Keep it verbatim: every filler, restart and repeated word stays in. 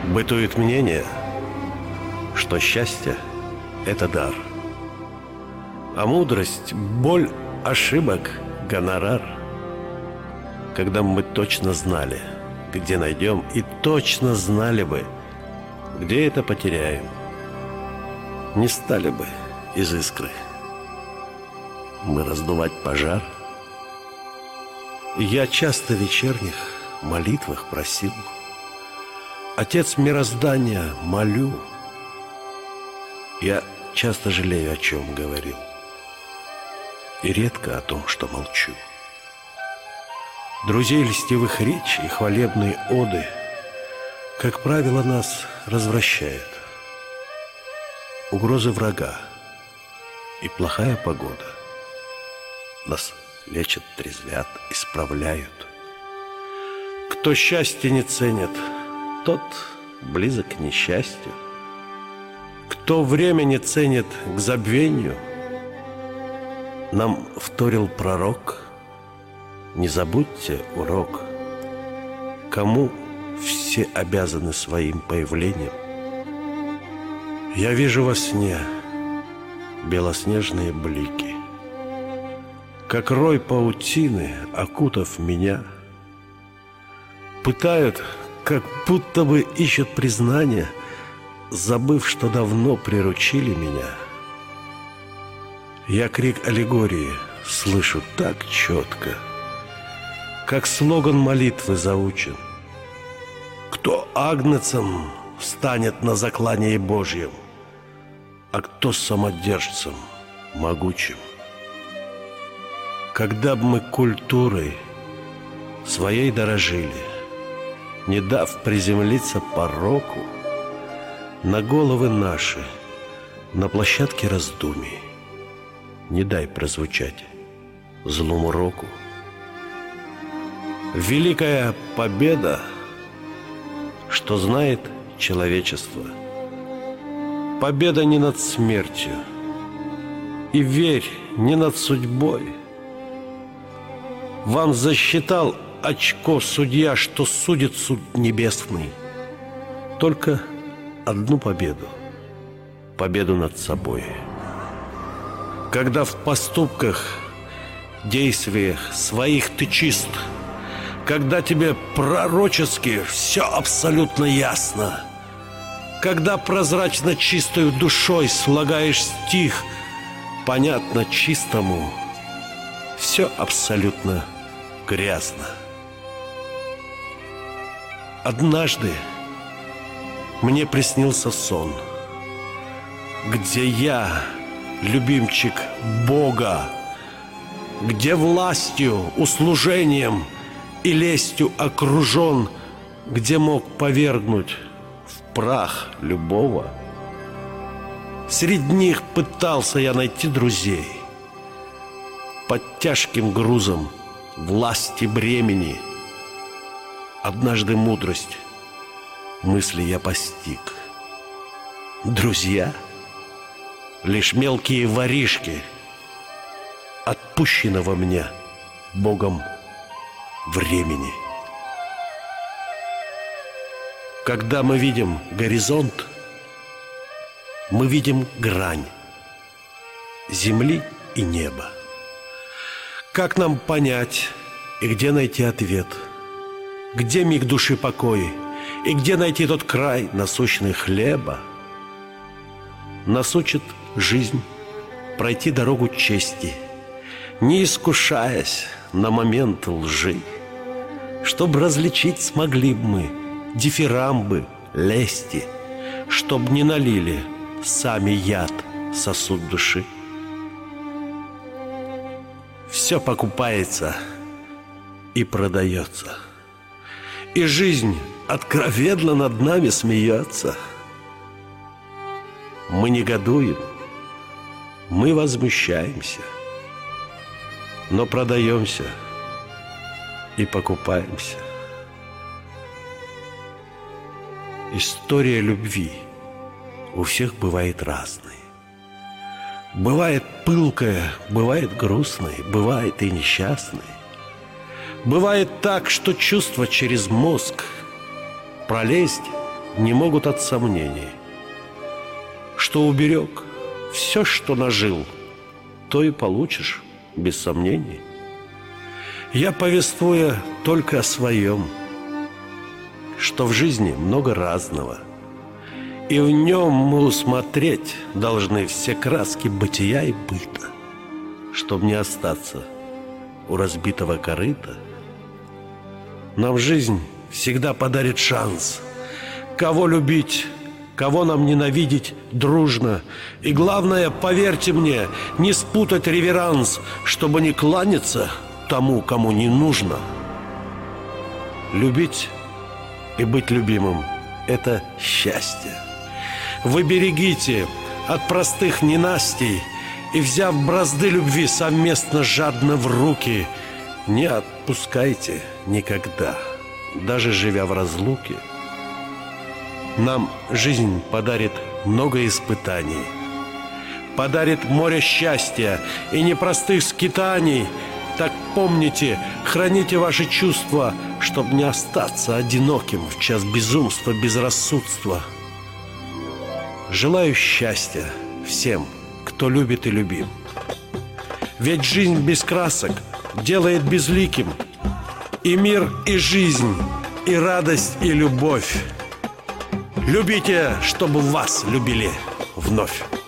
Бытует мнение, что счастье – это дар, а мудрость, боль, ошибок, гонорар. Когда мы точно знали, где найдем, и точно знали бы, где это потеряем, не стали бы из искры мы раздувать пожар. И я часто в вечерних молитвах просил: Отец мироздания, молю. Я часто жалею, о чем говорил, и редко о том, что молчу. Друзей льстивых речи и хвалебные оды, как правило, нас развращают. Угрозы врага и плохая погода нас лечат, трезвят, исправляют. Кто счастье не ценит, тот близок к несчастью. Кто время не ценит к забвению, нам вторил пророк: не забудьте урок. Кому все обязаны своим появлением? Я вижу во сне белоснежные блики, как рой паутины, окутав меня, пытают, как будто бы ищут признания, забыв, что давно приручили меня. Я крик аллегории слышу так четко, как слоган молитвы заучен: кто агнцем станет на заклании Божьем, а кто самодержцем могучим. Когда б мы культурой своей дорожили, не дав приземлиться пороку на головы наши, на площадке раздумий, не дай прозвучать злому року. Великая победа, что знает человечество, победа не над смертью, и верь, не над судьбой. Вам засчитал очко судья, что судит суд небесный, только одну победу, победу над собой. Когда в поступках, действиях своих ты чист, когда тебе пророчески все абсолютно ясно, когда прозрачно чистою душой слагаешь стих, понятно чистому, все абсолютно грязно. Однажды мне приснился сон, где я, любимчик Бога, где властью, услужением и лестью окружен, где мог повергнуть в прах любого. Среди них пытался я найти друзей. Под тяжким грузом власти бремени однажды мудрость мысли я постиг. Друзья — лишь мелкие воришки отпущенного мне Богом времени. Когда мы видим горизонт, мы видим грань земли и неба. Как нам понять и где найти ответ? Где миг души покой? И где найти тот край насущный хлеба? Нас учит жизнь пройти дорогу чести, не искушаясь на момент лжи, чтоб различить смогли б мы дифирамбы лести, чтоб не налили сами яд сосуд души. Все покупается и продается, и жизнь откровенно над нами смеется. Мы негодуем, мы возмущаемся, но продаемся и покупаемся. История любви у всех бывает разной. Бывает пылкая, бывает грустной, бывает и несчастной. Бывает так, что чувство через мозг пролезть не могут от сомнений. Что уберег, все, что нажил, то и получишь, без сомнений. Я, повествуя только о своем, что в жизни много разного, и в нем мы усмотреть должны все краски бытия и быта, чтоб не остаться у разбитого корыта. Нам жизнь всегда подарит шанс, кого любить, кого нам ненавидеть дружно. И главное, поверьте мне, не спутать реверанс, чтобы не кланяться тому, кому не нужно. Любить и быть любимым – это счастье. Вы берегите от простых ненастий и, взяв бразды любви совместно жадно в руки, не отпускайте никогда, даже живя в разлуке. Нам жизнь подарит много испытаний, подарит море счастья и непростых скитаний. Так помните, храните ваши чувства, чтоб не остаться одиноким в час безумства, безрассудства. Желаю счастья всем, кто любит и любим. Ведь жизнь без красок делает безликим и мир, и жизнь, и радость, и любовь. Любите, чтобы вас любили вновь.